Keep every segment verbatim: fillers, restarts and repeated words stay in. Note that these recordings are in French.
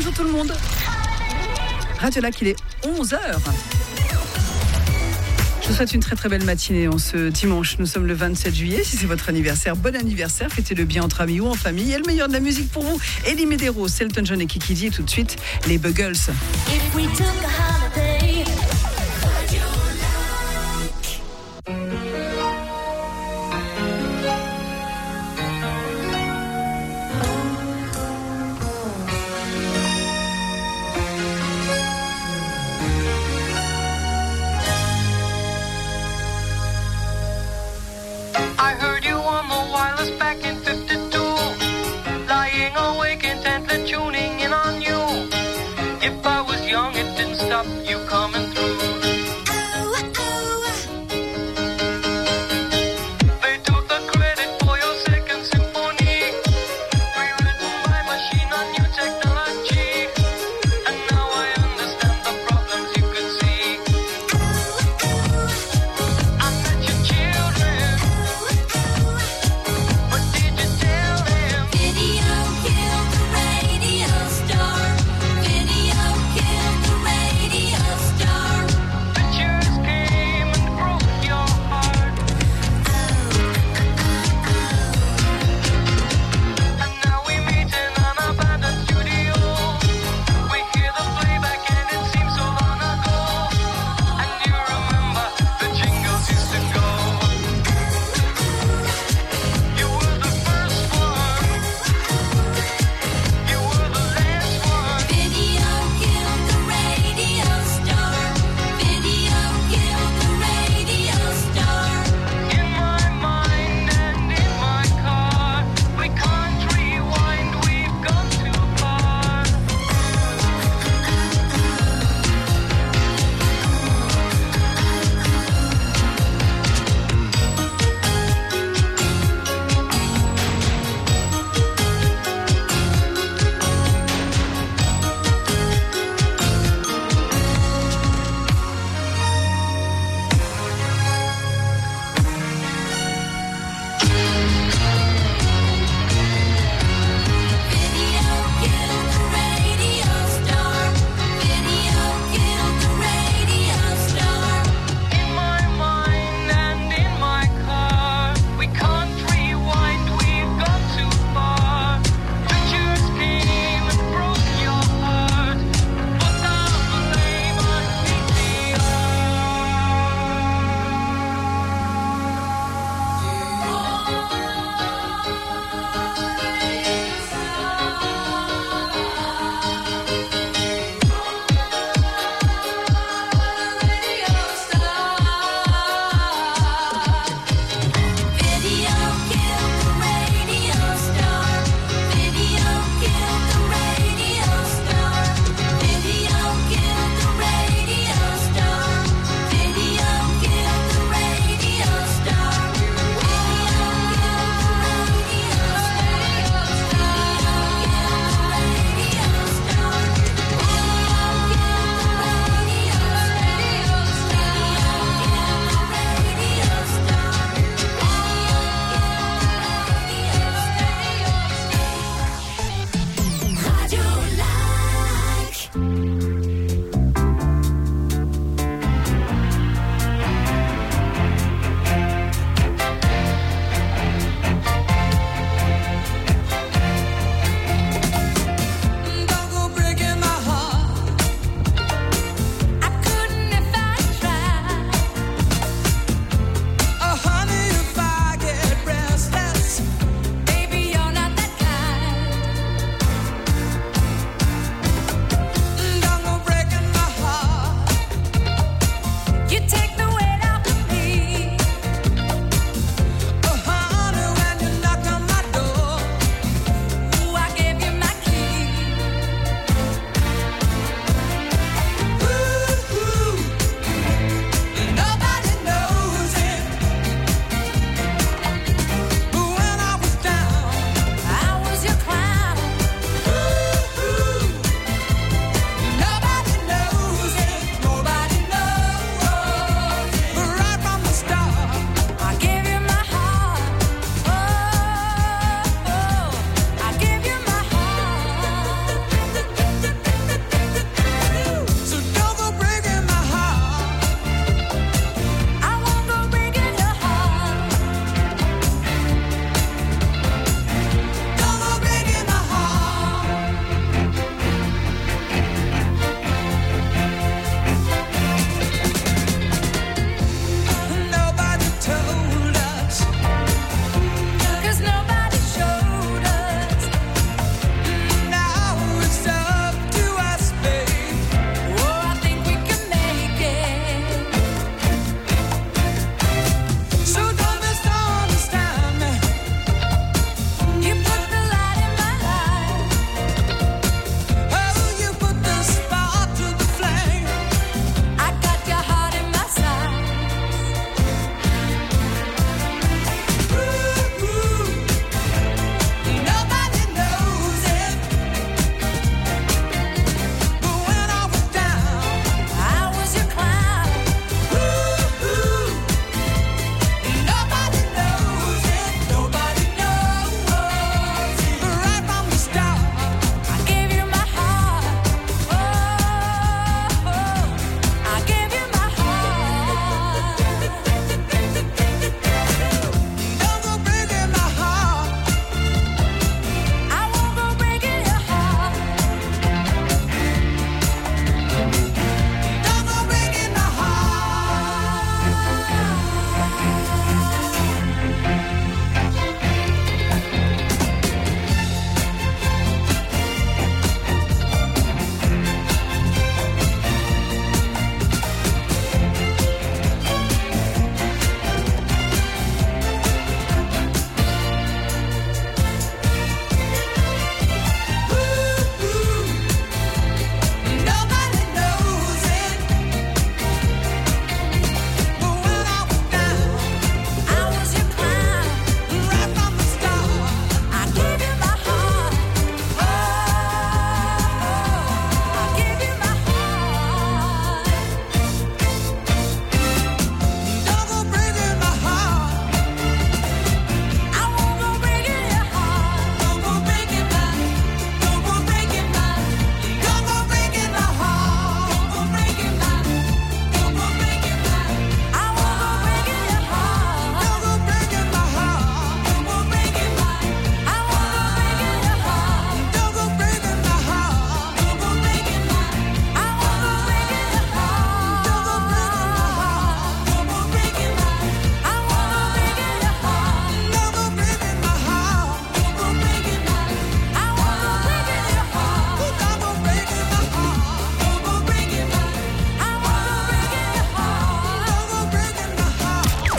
bonjour tout le monde. Radio Lac, il est onze heures. Je vous souhaite une très très belle matinée en ce dimanche. Nous sommes le vingt-sept juillet. Si c'est votre anniversaire, bon anniversaire. Fêtez-le bien entre amis ou en famille. Et le meilleur de la musique pour vous, Elie Medeiros, Elton John et Kiki D. Et tout de suite, les Buggles. If we took a holiday, I heard you on the wireless back in fifty-two, lying awake intently tuning in on you. If I was young, it didn't stop you coming through. They took the credit for your second symphony, rewritten by machine on new technology. And now I understand the problems you could see. I met your children.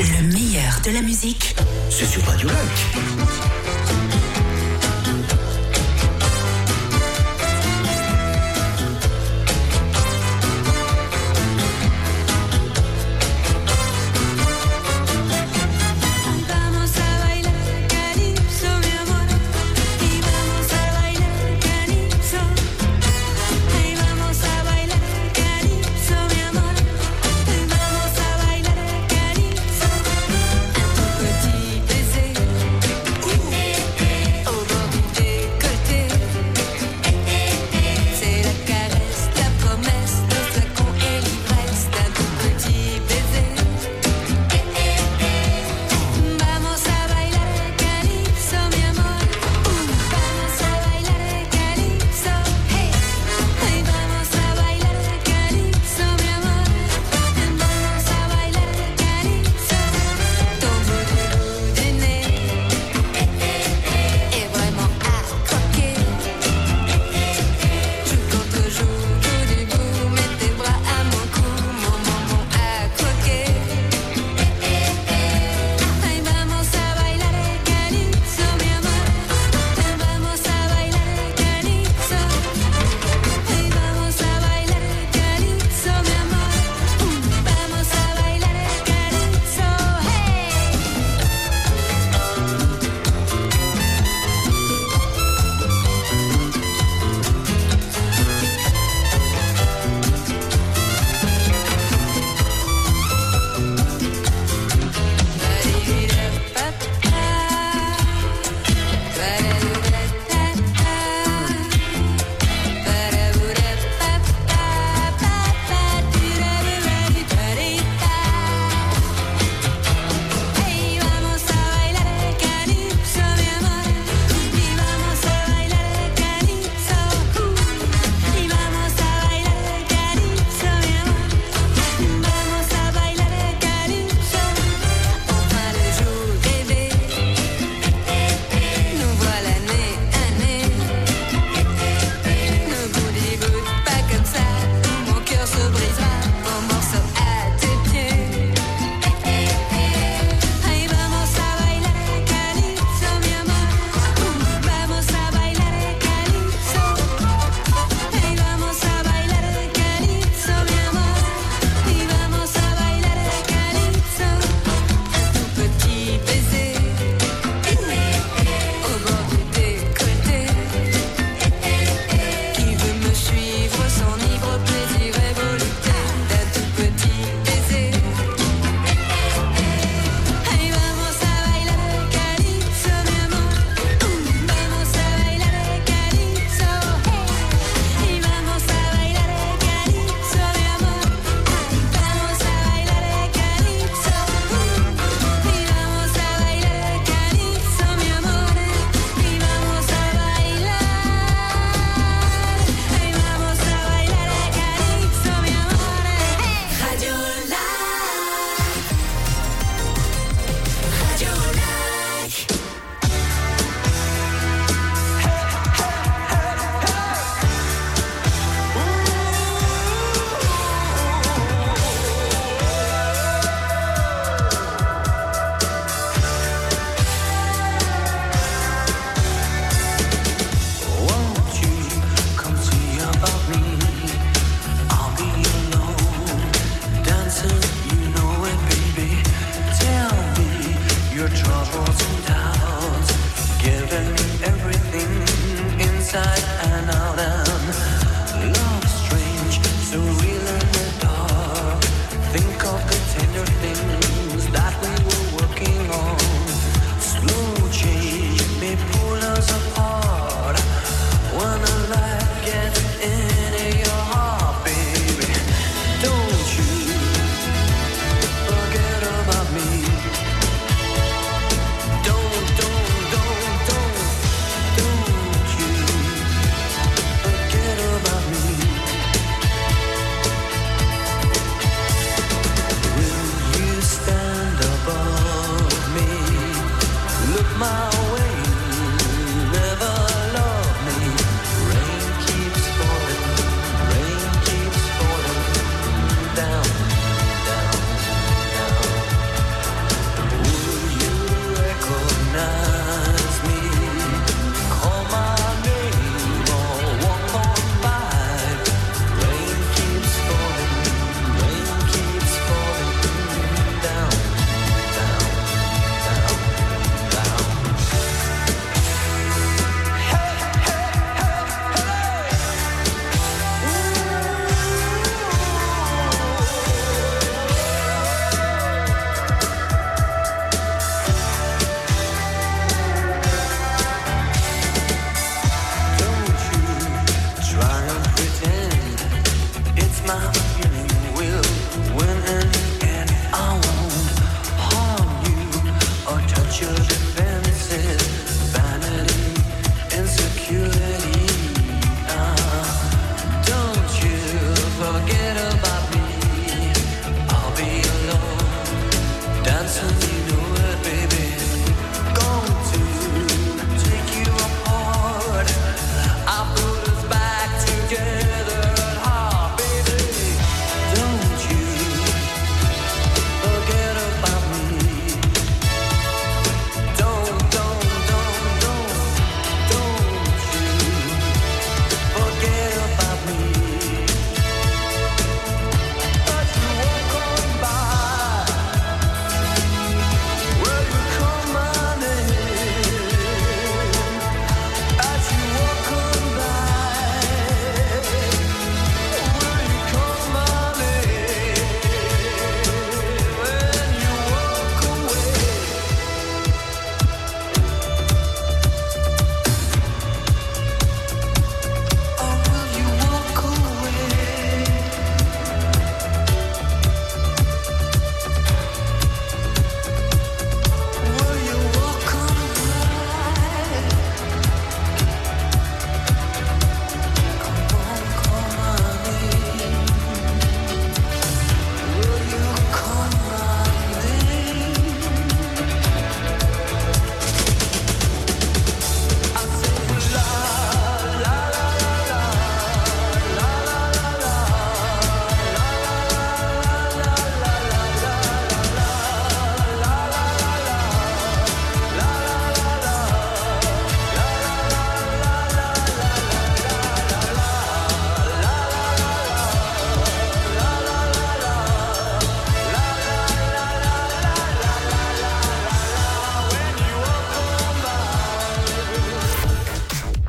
Le meilleur de la musique, C'est sur Radio Lac. Vamos a bailar calypso, mi amor, y vamos a bailar calypso, y vamos a bailar calypso, mi amor, y vamos a bailar calypso, un petit baiser,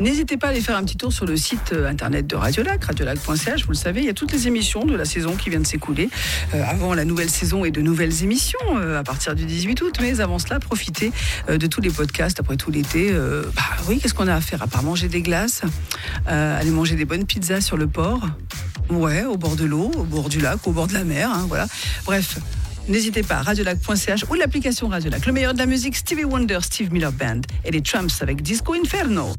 N'hésitez pas à aller faire un petit tour sur le site euh, internet de Radiolac, radiolac point c h. Vous le savez, il y a toutes les émissions de la saison qui vient de s'écouler. Euh, avant la nouvelle saison et de nouvelles émissions euh, à partir du dix-huit août. Mais avant cela, profitez euh, de tous les podcasts après tout l'été. Euh, bah oui, qu'est-ce qu'on a à faire à part manger des glaces, euh, aller manger des bonnes pizzas sur le port, ouais, au bord de l'eau, au bord du lac, au bord de la mer, hein, voilà. Bref. N'hésitez pas, radiolac point c h ou l'application Radiolac. Le meilleur de la musique, Stevie Wonder, Steve Miller Band et les Tramps avec Disco Inferno.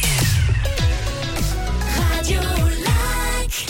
Radio Lac.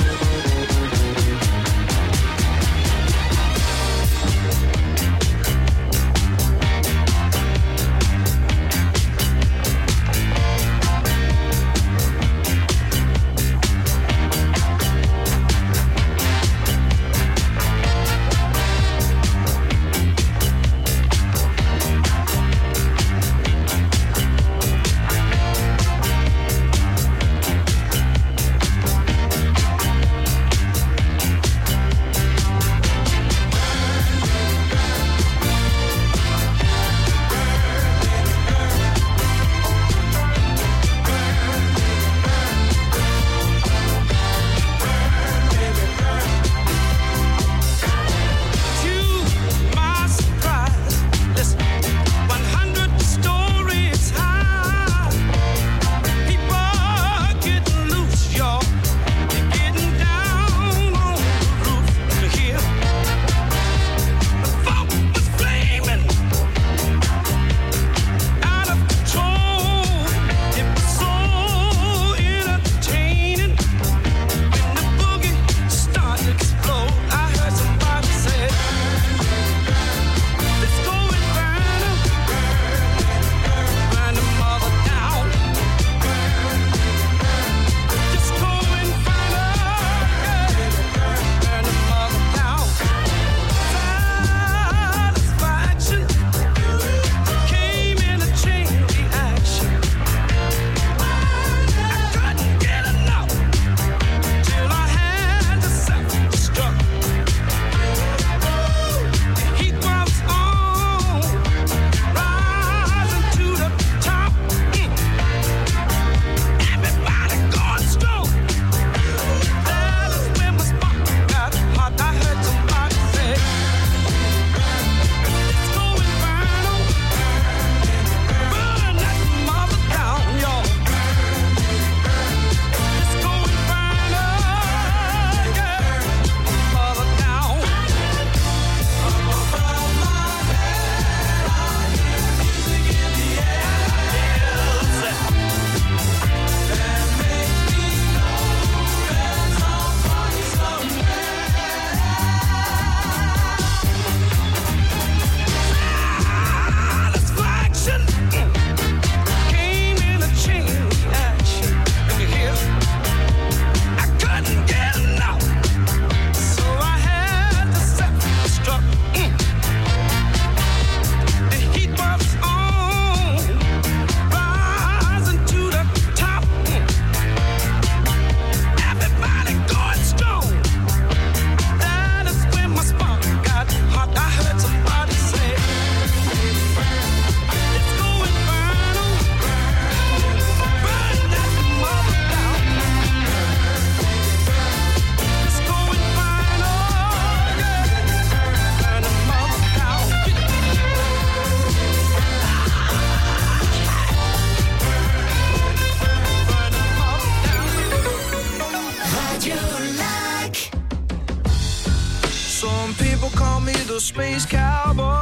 the space cowboy.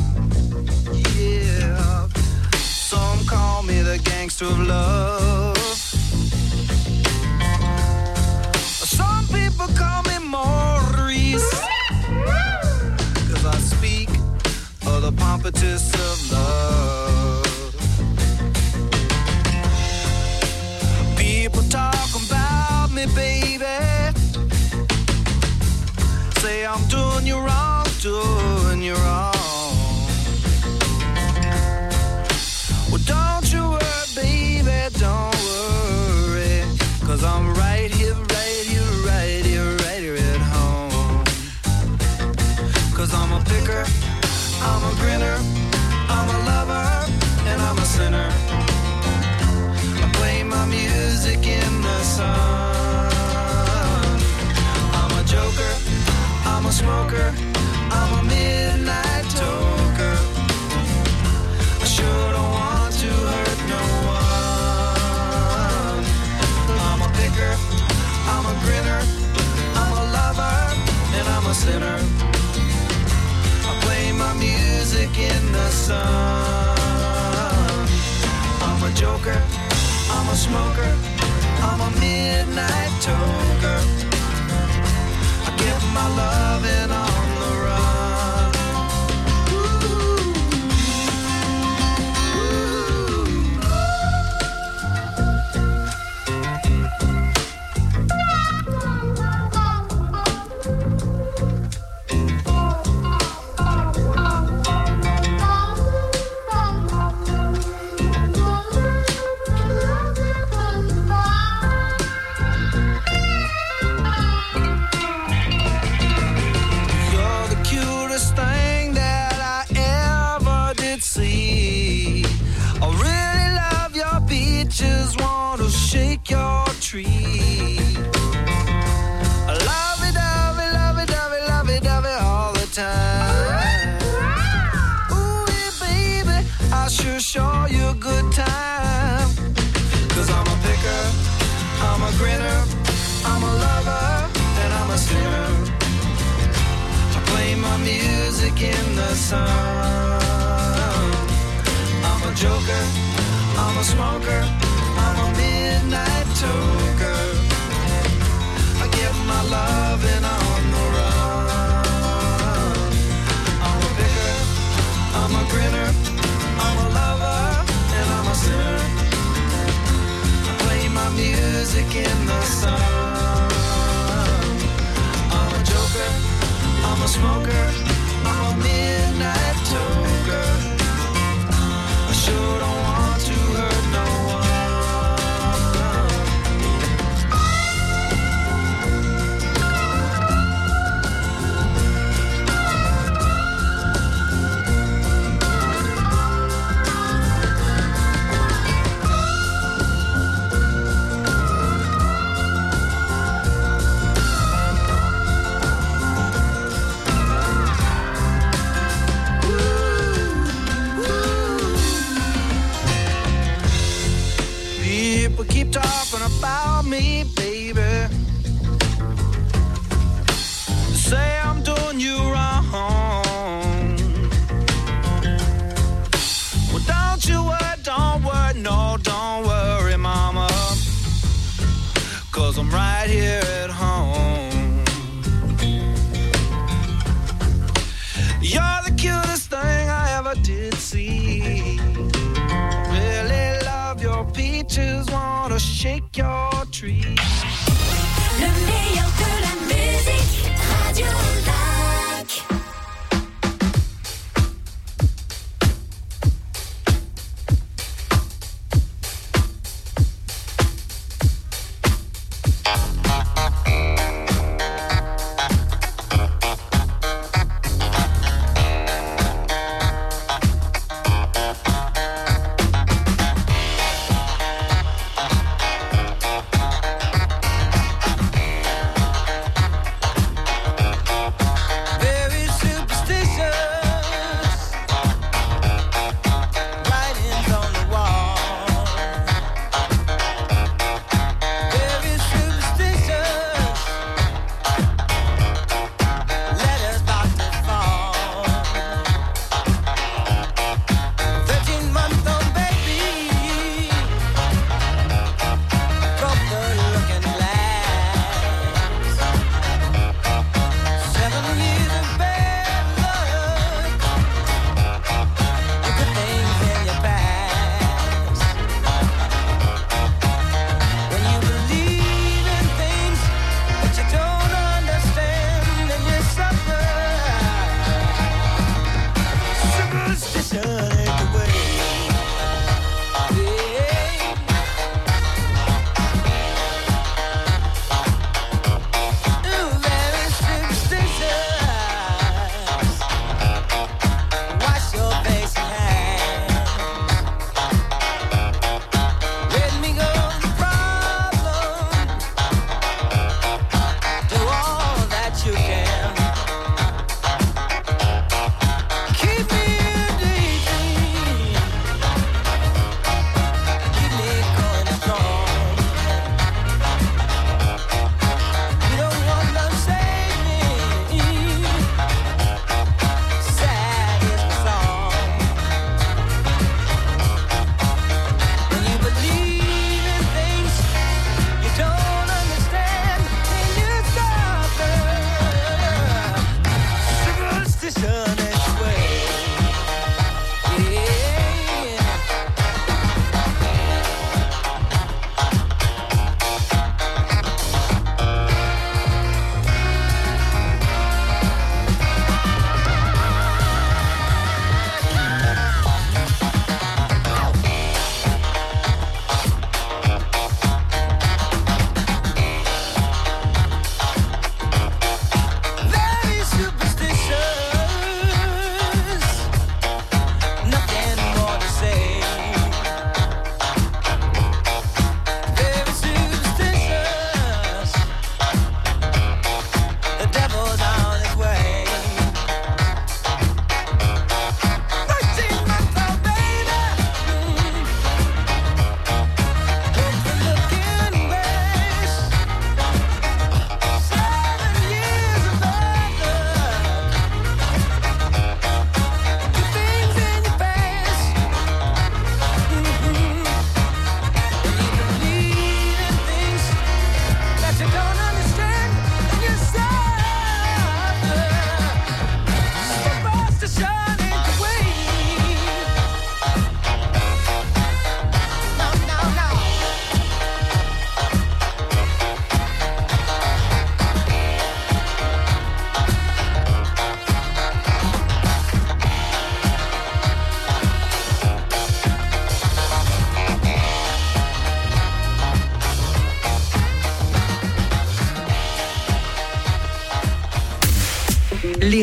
Yeah, some call me the gangster of love. Some people call me Maurice, 'cause I speak of the pompatus of love. People talk about me, baby, say I'm doing you wrong, doing you wrong. Well, don't you worry, baby, don't worry, 'cause I'm right here, right here, right here, right here at home. 'Cause I'm a picker, I'm a grinner, I'm a lover, and I'm a sinner. I play sun. I'm a joker, I'm a smoker, I'm a midnight toker. I get my loving on the run. Ooh. You're the cutest thing that I ever did see. I really love your beaches, want to shake your tree. I love it, love it, love it, love it, love it, love it all the time. Ooh, yeah, baby, I sure show you a good time. Cause I'm a picker, I'm a grinner, I'm a lover, and I'm a sinner. I play my music in the sun. I'm a joker, I'm a smoker, I'm a midnight toker. I get my loving on the run. I'm a picker, I'm a grinner, I'm a lover, and I'm a sinner. I play my music in the sun. I'm a joker, I'm a smoker, I'm a midnight toker. I sure don't want to hurt no one. People keep talking about me, baby. Say I'm doing you wrong. Well, don't you worry, don't worry, no, don't worry, mama. Cause I'm right here at home. You're the cutest thing I ever did see. Really love your peaches, wanna shake your tree. Le meilleur de la musique, Radio Lac. Very superstitious. Writings on the wall. Very superstitious. Letters about to fall. Thirteen month old baby broke the looking glass. Seven years of bad luck and good things in your past. When you believe in things that you don't understand and you suffer, superstition ain't the way. Yeah. Ooh, very superstitious. Wash your face and hands. Let me go the problem. Do all that you can. Keep me in daydream.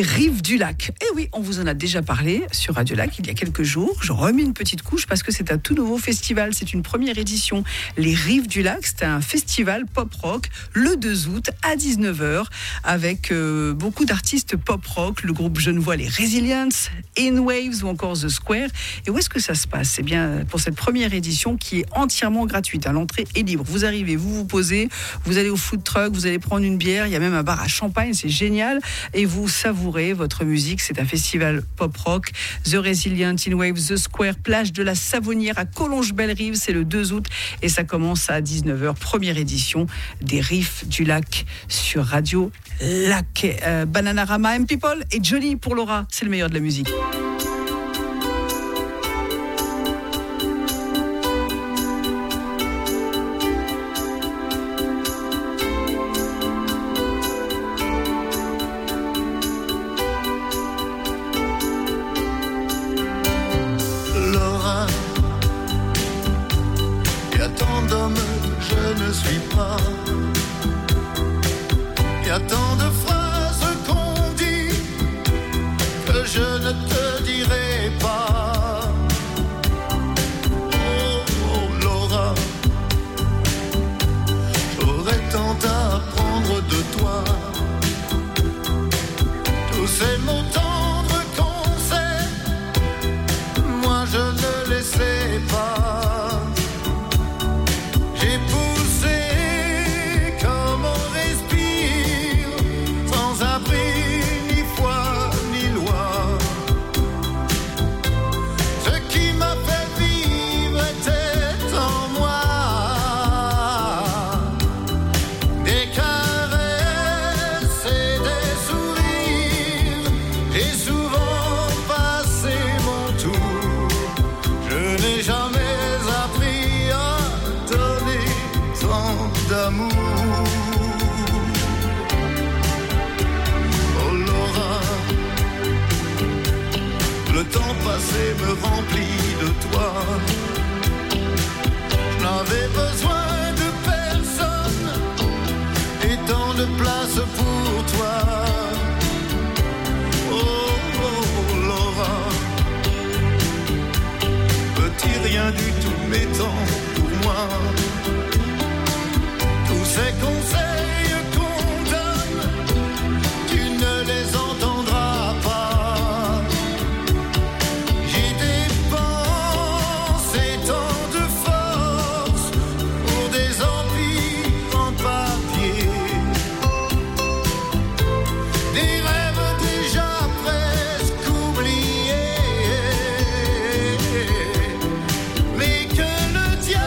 Rives du Lac. Et oui, on vous en a déjà parlé sur Radio Lac il y a quelques jours. Je remets une petite couche parce que c'est un tout nouveau festival. C'est une première édition. Les Rives du Lac, c'est un festival pop-rock le deux août à dix-neuf heures avec euh, beaucoup d'artistes pop-rock. Le groupe genevois Les Resilients, In Waves ou encore The Square. Et où est-ce que ça se passe ? Eh bien, pour cette première édition qui est entièrement gratuite. Hein, l'entrée est libre. Vous arrivez, vous vous posez, vous allez au food truck, vous allez prendre une bière. Il y a même un bar à champagne, c'est génial. Et vous savourez votre musique. C'est un festival pop-rock. The Resilient, In Waves, The Square, plage de la Savonnière à Collonges-Belle-Rive. C'est le deux août et ça commence à dix-neuf heures. Première édition des Rives du Lac sur Radio Lac. Euh, Bananarama, M People et Johnny pour Laura. C'est le meilleur de la musique. Laura, y a tant d'hommes, je ne suis pas. Y a tant de phrases qu'on dit que je ne te dirai pas. Oh, oh Laura, j'aurais tant à apprendre de toi. Tous ces mots tendres qu'on sait, moi je ne les sais pas. J'ai poussé comme on respire, sans abri ni foi ni loi. Ce qui m'a fait vivre était en moi. Des caresses et des sourires, j'ai souvent passé mon tour. Je n'ai jamais appris à donner tant d'amour. Oh Laura, le temps passé me remplit de toi. Je n'avais besoin de personne et tant de place pour toi. Oh, oh Laura, petit rien du tout, mais tant pour moi. Tous ces conseils qu'on donne, tu ne les entendras pas. J'ai dépensé tant de force pour des empires en papier, des rêves déjà presque oubliés. Mais que le diable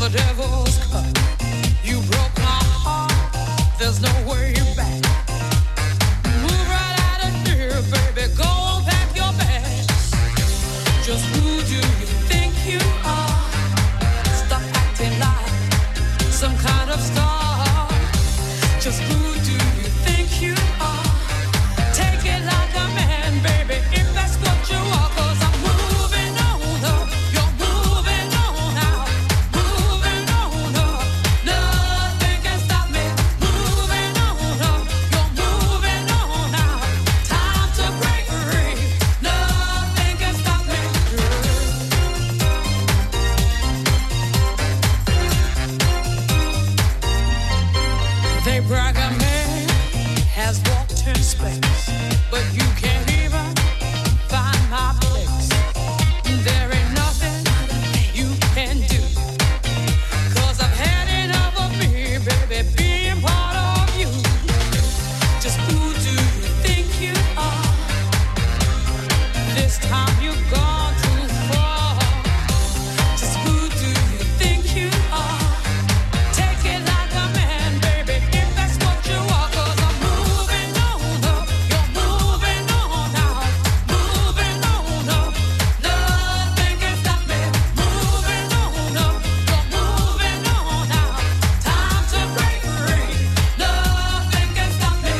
the devil's cut. You broke my heart, there's no way back. Move right out of here, baby, go on, pack your bags. Just who do you think you are? Stop acting like some kind of star. Just who do you think you are? Take it like a man, baby, if that's what you are. 'Cause I'm moving on up, you're moving on out, moving on up. Nothing can stop me. Moving on up, you're moving on out. Time to break free. Nothing can stop me. They brag a man has walked in space, but you can't even find my place. There ain't nothing you can do, 'cause I've had enough of me, baby, being part of you. Just who do you think you are? This time you've gone too far. Just who do you think you are? Take it like a man, baby, if that's what you are. 'Cause I'm moving on up, you're moving on out, moving on up. Nothing can stop me. Moving on up, you're moving on out. Time to break free. Nothing can stop me.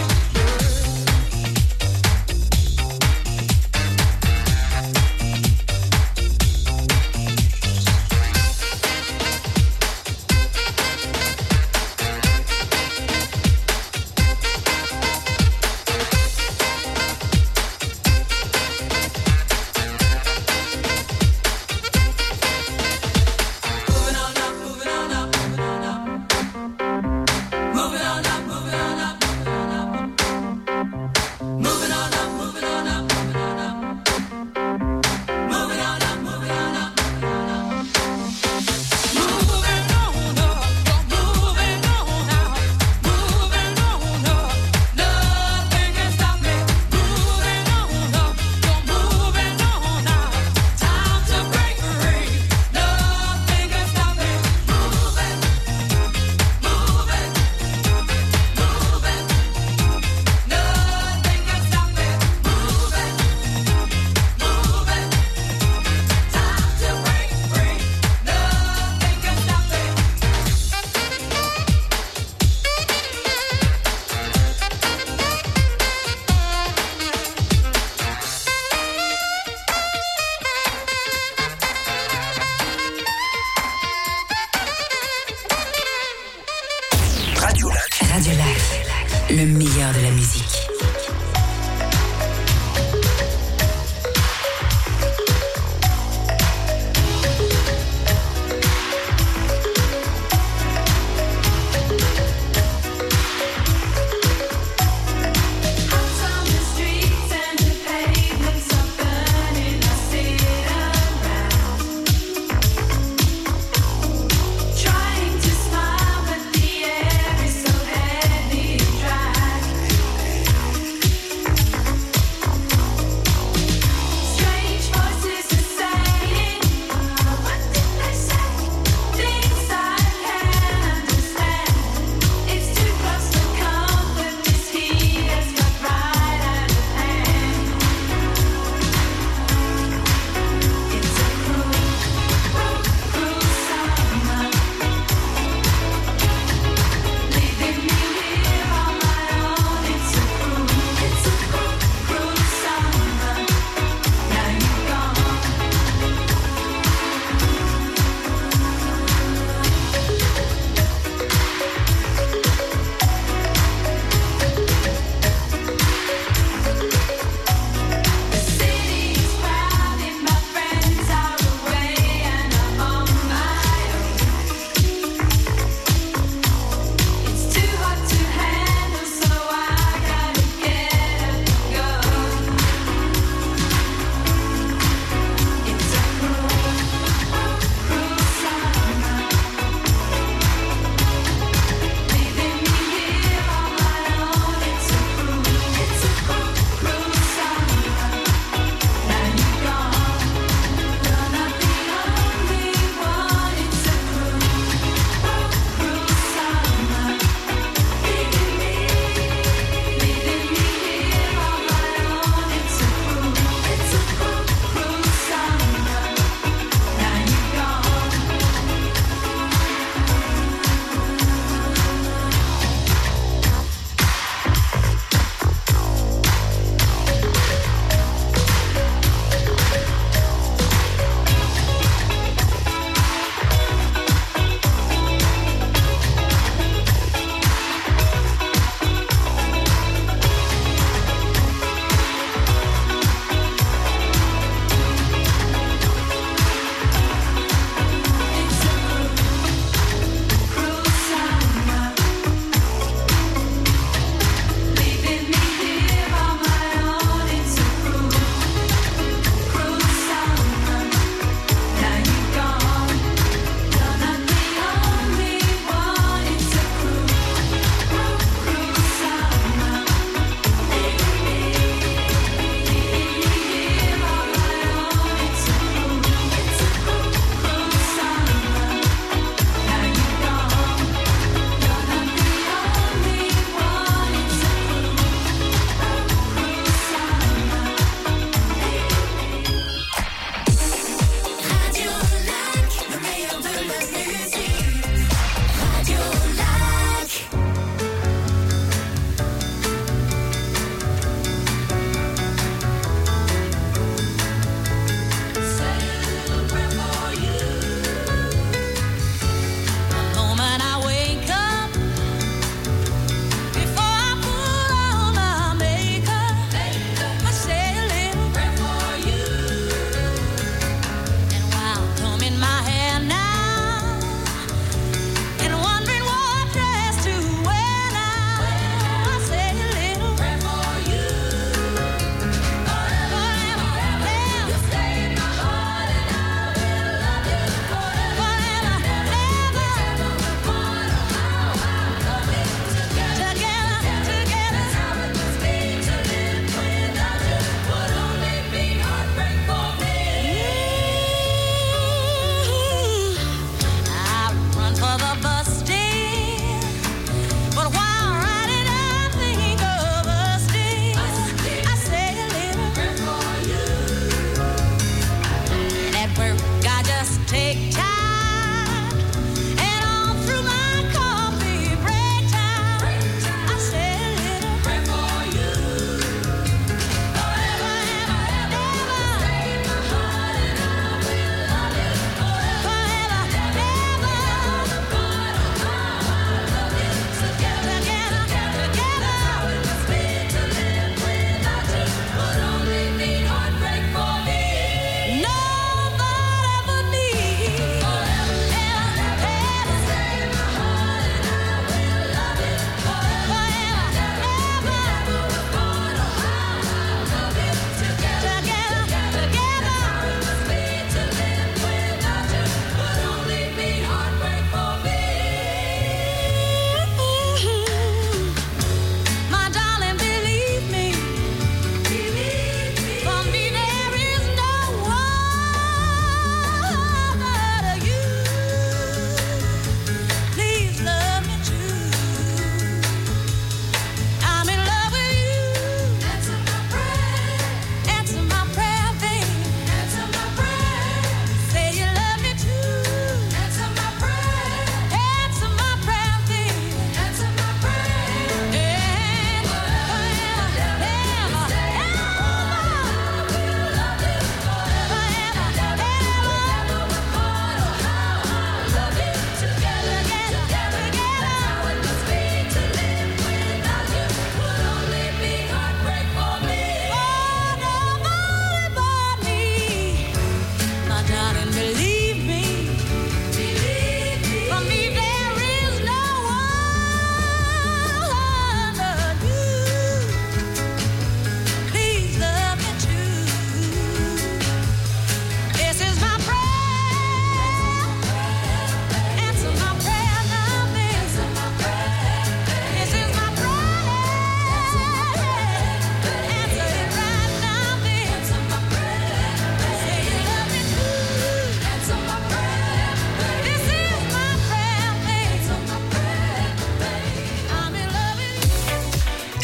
Moving on up, moving on up, moving on up. Moving on up, moving on up, moving on up. Moving on up, moving on up, moving on up. Moving on up, moving on up, moving on up. Moving on up, you're moving on out, moving on up. Nothing can stop me. Moving on up, you're moving on out. Time to break free. Nothing can stop me. Moving, moving, moving. Nothing can stop me. Moving, moving. Time to break free. Nothing can stop me. Radio Lac. Radio Lac. Le meilleur de la musique. On the streets and the pavements are burning, I sit around, trying to smile, but the air is so heavy and dry.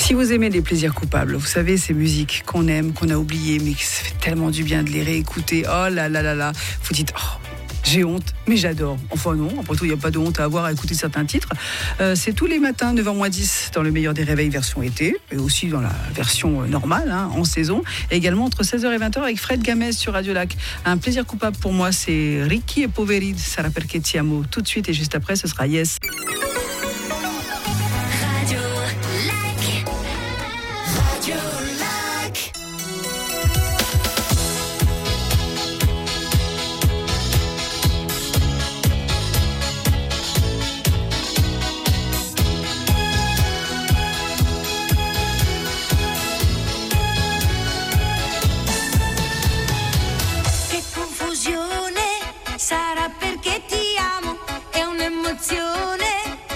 Si vous aimez les plaisirs coupables, vous savez, ces musiques qu'on aime, qu'on a oubliées, mais que ça fait tellement du bien de les réécouter. Oh là là là là, vous dites, oh, j'ai honte, mais j'adore. Enfin non, après tout, il n'y a pas de honte à avoir à écouter certains titres. Euh, c'est tous les matins, neuf heures moins dix, dans le meilleur des réveils version été, et aussi dans la version normale, hein, en saison. Et également entre seize heures et vingt heures avec Fred Gamez sur Radio Lac. Un plaisir coupable pour moi, c'est Ricky et Poveri, Sarà perché ti amo. Tout de suite, et juste après, ce sera Yes. Radio Lac. Radio Lac. Che confusione, sarà perché ti amo, è un'emozione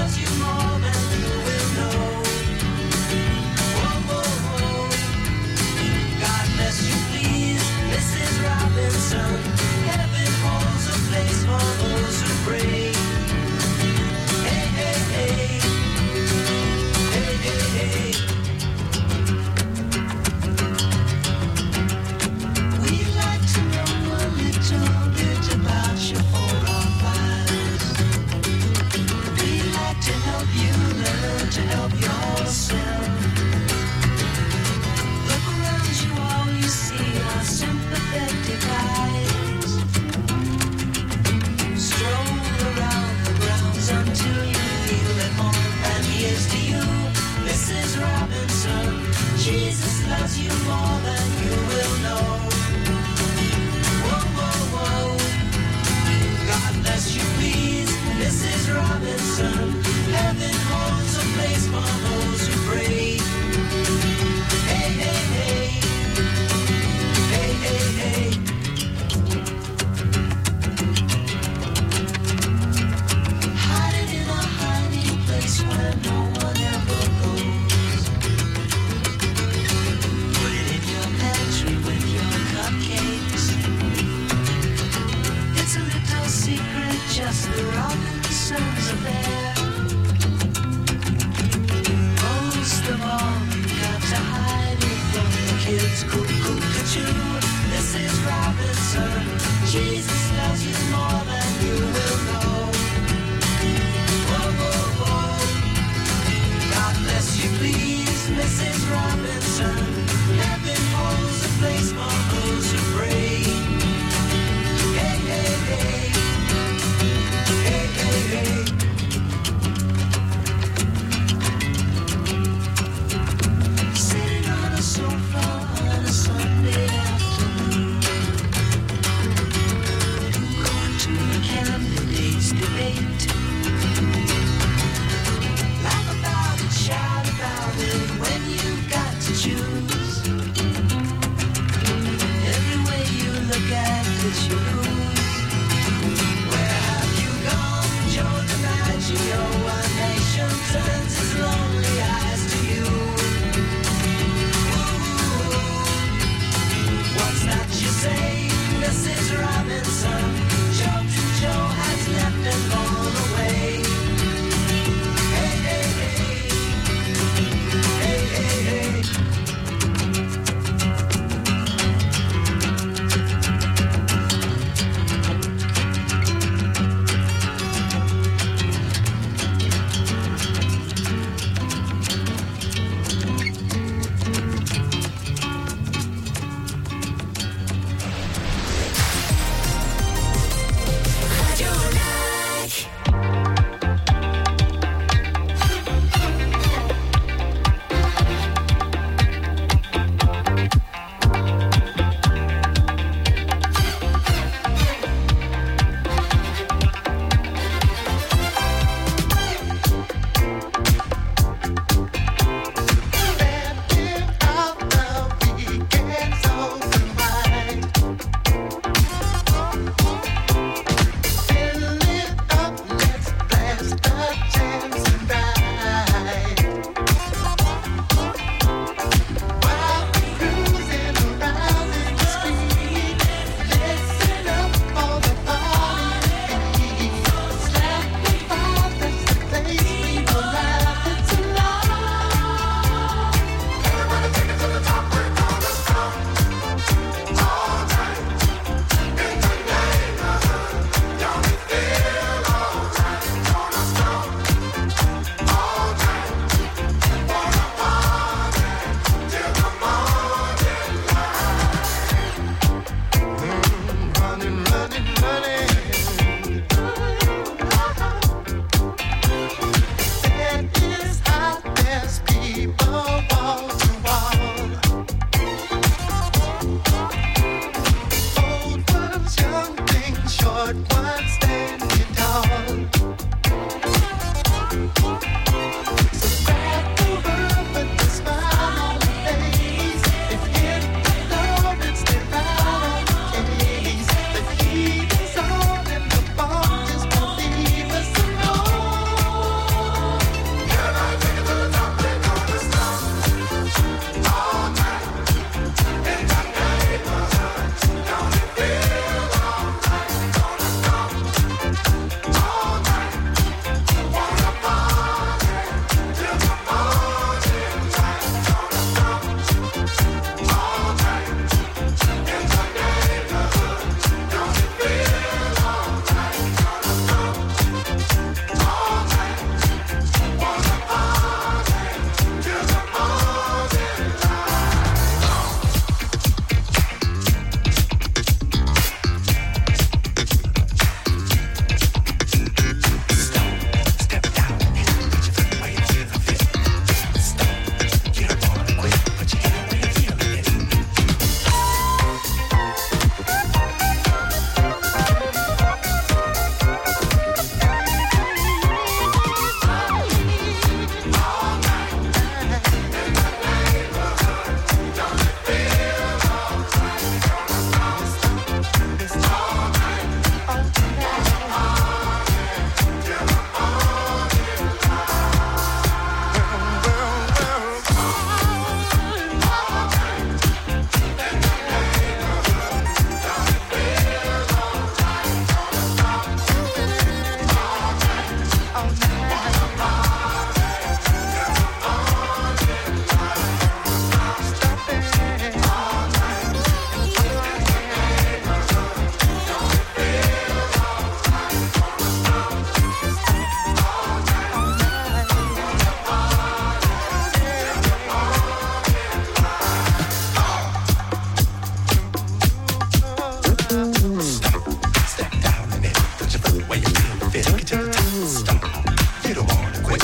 loves you more than you will know. Whoa, whoa, whoa. God bless you, please, Missus Robinson. Heaven holds a place for those who pray. Hey, hey, hey. Hey, hey, hey. We'd like to know a little bit about your profiles. We'd like to help you learn to help yourself. Look around you, all you see are sympathetic eyes. Stroll around the grounds until you feel at home. And here's to you, Missus Robinson. Jesus loves you